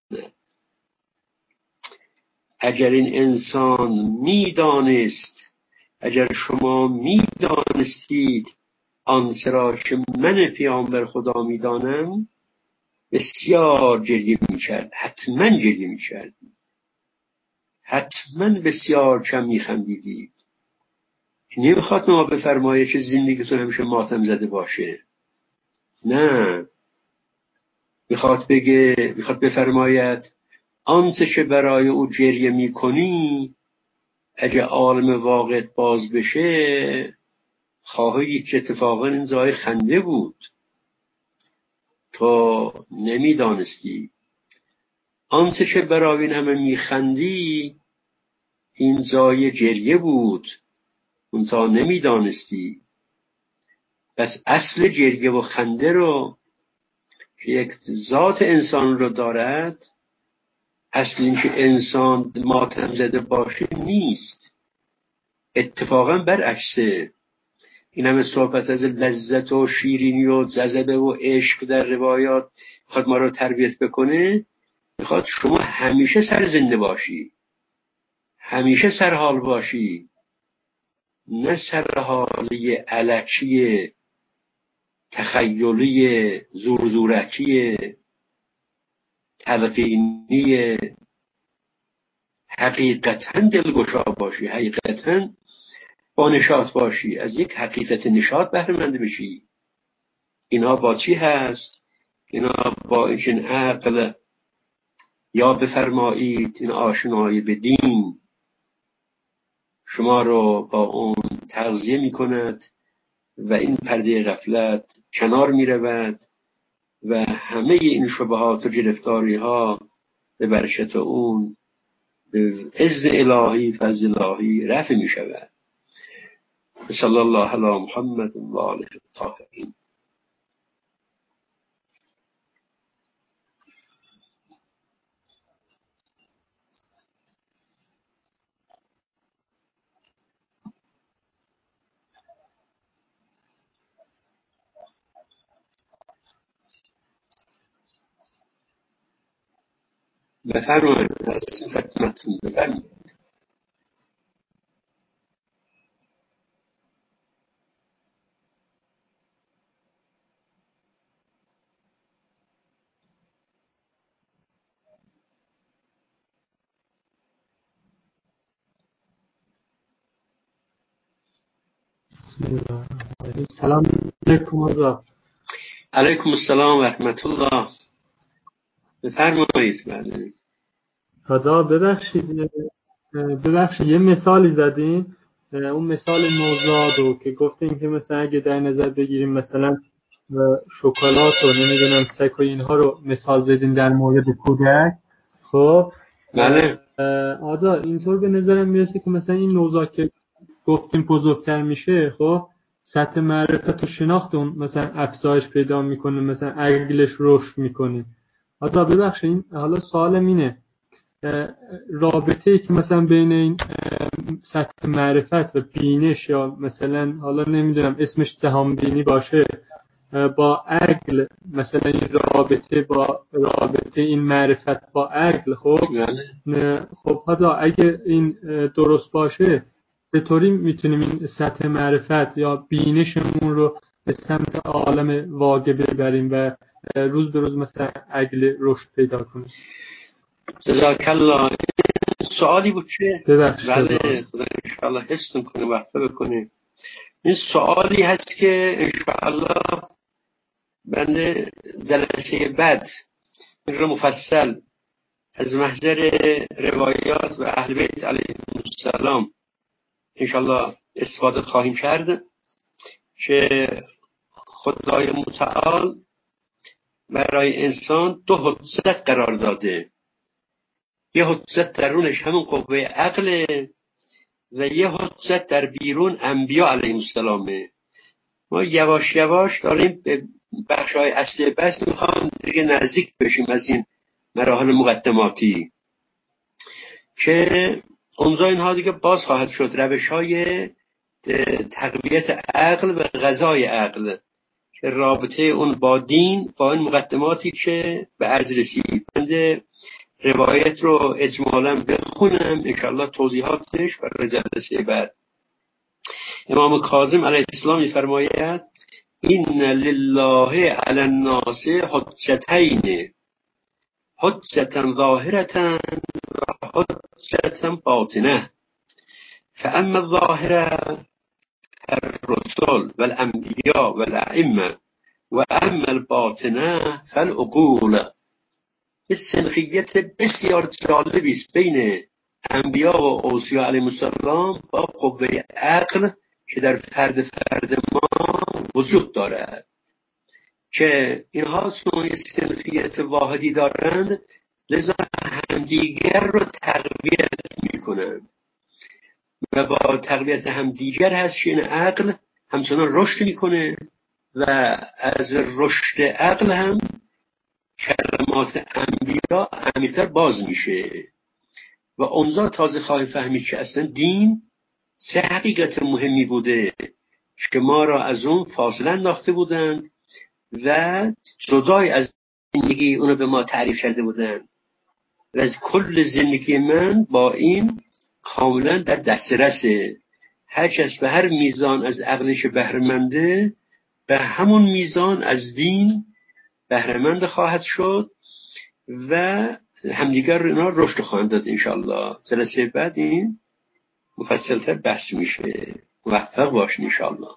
اگر این انسان میدانست، اگر شما میدانستید آنچه را که من پیامبر خدا میدانم، بسیار گریه میکرد، حتما گریه میکرد، حتما بسیار کم میخندیدید. نمیخواد ما بفرمایه که زندگیتون همیشه ماتم زده باشه، نه، میخواد بفرماید آنچه که برای او گریه میکنی اگه عالم واقع باز بشه خواهی که اتفاقا این جای خنده بود، تو نمیدانستی. آنچه که برای این همه میخندی این جای گریه بود، اون تا نمیدانستی. پس اصل گریه و خنده رو که یک ذات انسان رو دارد، اصل این که انسان ماتم زده باشه نیست، اتفاقا برعکسه. این همه صحبت از لذت و شیرینی و جذبه و عشق در روایات میخواد ما رو تربیت بکنه، میخواد شما همیشه سرزنده باشی، همیشه سرحال باشی، نه سرحالی علکی تخیلی زورزورکی تلقینی. حقیقتا دلگشا باشی، حقیقتا با نشاط باشی، از یک حقیقت نشاط بهره مند بشی. اینا با چی هست؟ اینا با این عقل یا بفرمایید این آشنایی به دین شما رو با اون تغذیه می کند و این پرده غفلت کنار می رود و همه این شبهات و گرفتاری ها به برکت اون به اذن الهی فضل الهی رفع می شود. صلی الله علی محمد و آله الطاهرین. بفرمایید از خدمتتون بفرمایید. بسم الله الرحمن الرحیم. سلام علیکم آقا. علیکم السلام و رحمت الله. بفرمایید. بله. آقا ببخشید یه مثالی زدین، اون مثال نوزاد که گفتین که مثلا اگه در نظر بگیریم مثلا شکلات و نمیدونم سگ و اینها رو مثال زدین در مورد کودک. خب بله. آقا اینطور به نظرم میرسه که مثلا این نوزاد که گفتیم بزرگتر میشه، خب سطح معرفت و شناخت اون مثلا افزایش پیدا میکنه، مثلا عقلش رشد میکنه. آقا ببخشید این حالا سوالم اینه، رابطه‌ای که مثلا بین این سطح معرفت و بینش یا مثلا حالا نمیدونم اسمش سهام بینی باشه با عقل، مثلا این رابطه این معرفت با عقل، خب خب حالا اگه این درست باشه چطوری میتونیم این سطح معرفت یا بینشمون رو به سمت عالم واقع ببریم و روز به روز مثلا عقل رشد پیدا کنیم؟ جزاک الله. سوالی بود که ببخشید. بله خدا انشاءالله حفظ کنه وقت بکنه. این سوالی هست که انشاءالله بنده جلسه بعد این رو مفصل از محضر روایات و اهل بیت علیهم السلام انشاءالله استفاده خواهیم کرد که خدای متعال برای انسان دو حجت قرار داده. یه حجت درونش همون قوه عقل و یه حجت در بیرون انبیا علیهم السلامه. ما یواش یواش داریم به بخش‌های اصلی بحث میخوام دیگه نزدیک بشیم از این مراحل مقدماتی که اونجا اینها دیگه باز خواهد شد روش‌های تقویت عقل و غذای عقل که رابطه اون با دین با این مقدماتی که به عرض رسید. بنده روایت رو اجمالاً بخونم انشاءالله توضیحاتش برای جلسه بعد. امام کاظم علیه السلام می‌فرماید این لله علی الناس حجتین حجة ظاهرة و حجة باطنة فاما الظاهرة الرسل والانبیاء والائمه و اما الباطنه فالعقول. یه سنخیت بسیار جالبی است بین انبیا و اوصیا علیهم السلام با قوه عقل که در فرد ما وجود دارد که اینها یه سنخیت واحدی دارند، لذا همدیگر رو تقویت میکنند و با تقویت همدیگر هست که این عقل همچنان رشد میکنه و از رشد عقل هم کلمات انبیا عمیق‌تر باز میشه و اونجا تازه خواهی فهمید که اصلا دین چه حقیقت مهمی بوده که ما را از اون فاصله انداخته بودند و جدای از زندگی اونو به ما تعریف کرده بودند و از کل زندگی من با این کاملا در دسترسه. هر کس به هر میزان از عقلش بهره‌منده به همون میزان از دین بهره‌مند خواهد شد و همدیگر رو اینا رشد خواهند داد. انشالله جلسه بعد این مفصلتر بحث میشه. موفق باشین انشالله.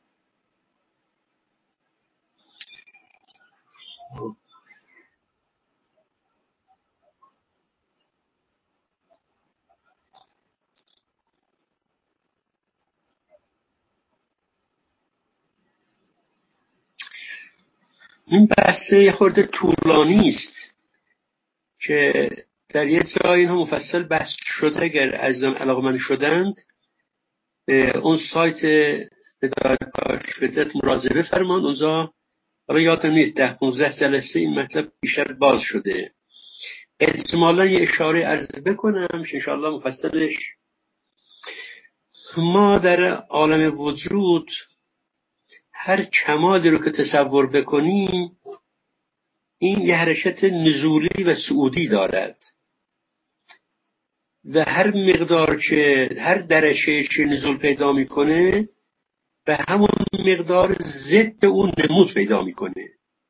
این بحث یه خورده طولانی است که در یه جای اینها مفصل بحث شده. اگر عزیزان علاقمند شدند به اون سایت اداره کاشفتت مراجعه فرمان. اونجا حالا یادم نیست 10-15 جلسه این مطلب بیشتر باز شده. احتمالا یه اشاره عرض بکنم انشاءالله مفصلش. ما در عالم وجود هر کمالی رو که تصور بکنیم این یه حرکت نزولی و صعودی دارد و هر مقدار که هر درجه که نزول پیدا میکنه به همون مقدار ضد اون نمود پیدا میکنه.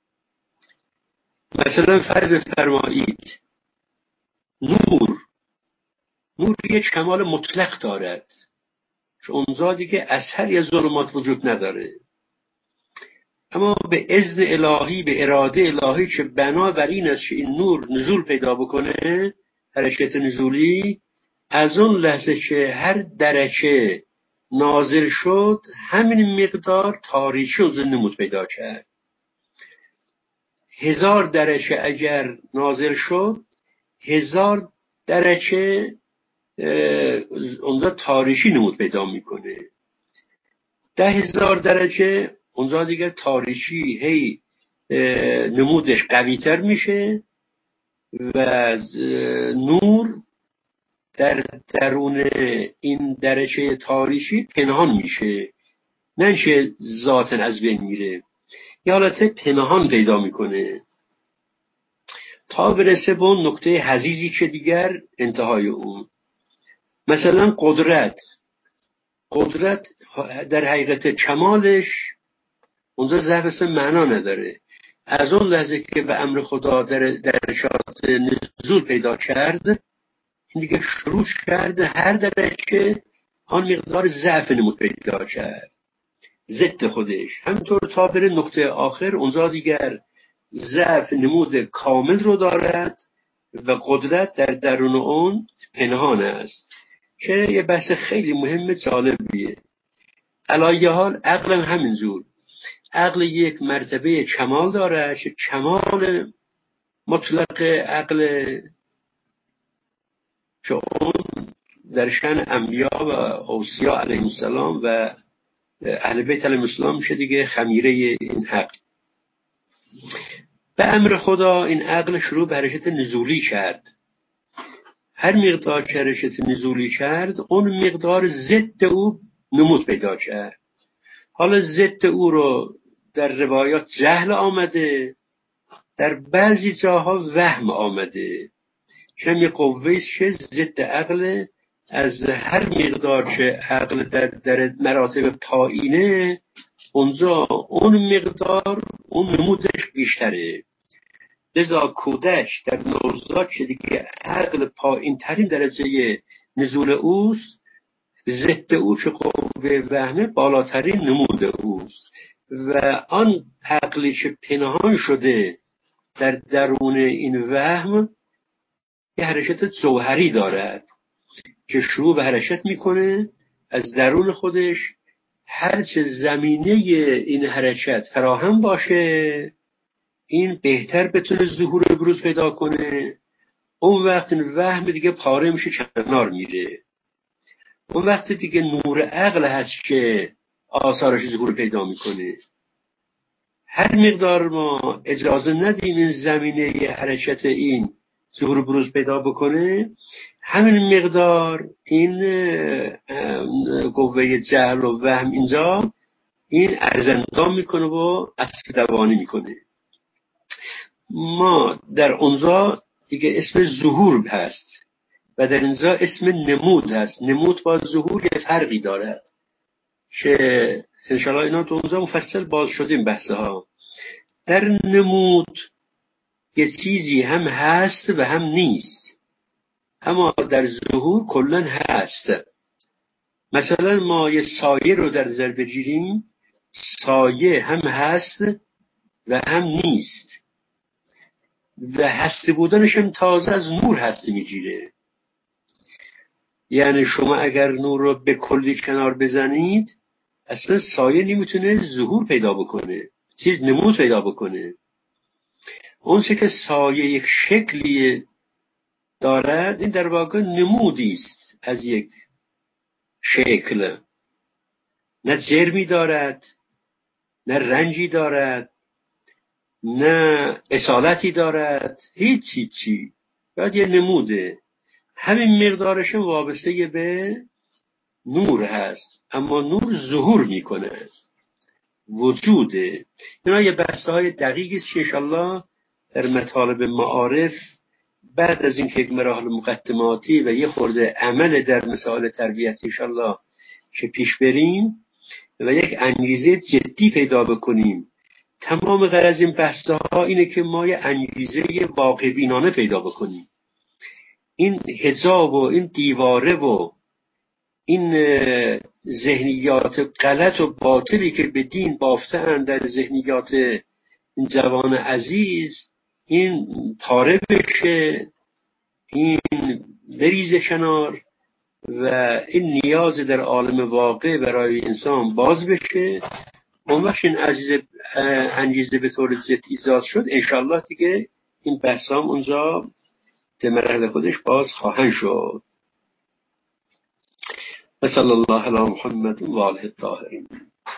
مثلا فرض فرمایید نور یک کمال مطلق دارد که اونجا دیگه اثری از ظلمات وجود نداره، اما به اذن الهی به اراده الهی که بنابر این است که این نور نزول پیدا بکنه حرکت نزولی، از اون لحظه که هر درجه نازل شد همین مقدار تاریکی اونجا نمود پیدا کرد. 1000 درجه اگر نازل شد 1000 درجه اونجا تاریکی نمود پیدا میکنه. 10,000 درجه اونجا دیگه تاریکی هی نمودش قوی تر میشه و نور در درون این درجه تاریکی پنهان میشه، نشه ذاتن از بین میره، یه حالت پنهان پیدا میکنه تا برسه به اون نقطه حضیضی که دیگر انتهای اون. مثلا قدرت در حقیقت کمالش اونجا ضعف معنا نداره، از اون لحظه که به امر خدا درجات نزول پیدا کرد، این دیگه شروع کرد هر درجه آن مقدار ضعف نمود پیدا کرد، ضد خودش. همینطور تا بره نقطه آخر، اونجا دیگر ضعف نمود کامل رو دارد و قدرت در درون اون پنهان است، که یه بحث خیلی مهم جالبیه. علایه حال عقل هم همینجور. عقل یک مرتبه کمال داره، کمال مطلق عقل، که اون در شأن انبیا و اوصیا علیهم السلام و اهل بیت علیهم السلام میشه دیگه خمیره این عقل. به امر خدا این عقل شروع به حرکت نزولی کرد. هر مقدار که حرکت نزولی کرد، اون مقدار ضد او نمود پیدا کرد. حالا ضد او رو در روایات جهل آمده، در بعضی جاها وهم آمده، چون یه قوه‌ای که ضد عقل، از هر مقدار که عقل در مراتب پایینه، اونجا اون مقدار اون نمودش بیشتره. لذا کودک در نوزاد که دیگه عقل پایین ترین درجه نزول اوست، ضد او که قوه وهمه بالاترین نمود اوست، و آن عقلی که پنهان شده در درون این وهم یه حرکت جوهری دارد که شروع به حرکت میکنه از درون خودش. هرچه زمینه این حرکت فراهم باشه، این بهتر بتونه ظهور بروز پیدا کنه. اون وقت این وهم دیگه پاره میشه، کنار میره. اون وقت دیگه نور عقل هست که آثارش ظهور پیدا میکنه. هر مقدار ما اجازه ندیم این زمینه حرکت این ظهور بروز پیدا بکنه، همین مقدار این قوه جهل و وهم اینجا این ارزندام میکنه و اصل دوانی میکنه. ما در اونجا دیگه اسم ظهور هست و در اینجا اسم نمود هست. نمود با ظهور یه فرقی دارد که انشاءالله اینا تو اونجا مفصل باز شدیم بحثه ها. در نمود یه چیزی هم هست و هم نیست، اما در ظهور کلن هست. مثلا ما یه سایه رو در نظر بگیریم، سایه هم هست و هم نیست، و هستی بودنش هم تازه از نور هستی میگیره. یعنی شما اگر نور رو به کلی کنار بزنید، اصلا سایه نمیتونه ظهور پیدا بکنه، چیز نمود پیدا بکنه. اون چه که سایه یک شکلی دارد، این در واقع نمودی است از یک شکل. نه جرمی دارد، نه رنجی دارد، نه اصالتی دارد، هیچی. باید یه نموده. همین مقدارش وابسته به نور هست، اما نور ظهور میکنه، وجوده. اینا یه بحث‌های دقیقی است که انشالله در مطالب معارف بعد از این که یک مراحل مقدماتی و یه خورده عمل در مسائل تربیتی انشالله که پیش بریم و یک انگیزه جدی پیدا بکنیم. تمام غرض این بحث‌ها اینه که ما یه انگیزه واقع بینانه پیدا بکنیم. این حجاب و این دیواره و این ذهنیات غلط و باطلی که به دین بافته‌اند در ذهنیات این جوان عزیز، این پاره بشه، این بریزه کنار و این نیاز در عالم واقع برای انسان باز بشه. اون وقت این انگیزه به طور ضد ایجاد شد، انشالله دیگه این بحثام اونجا به مرحله خودش باز خواهند شد. و صلی الله علی محمد و آله الطاهرین.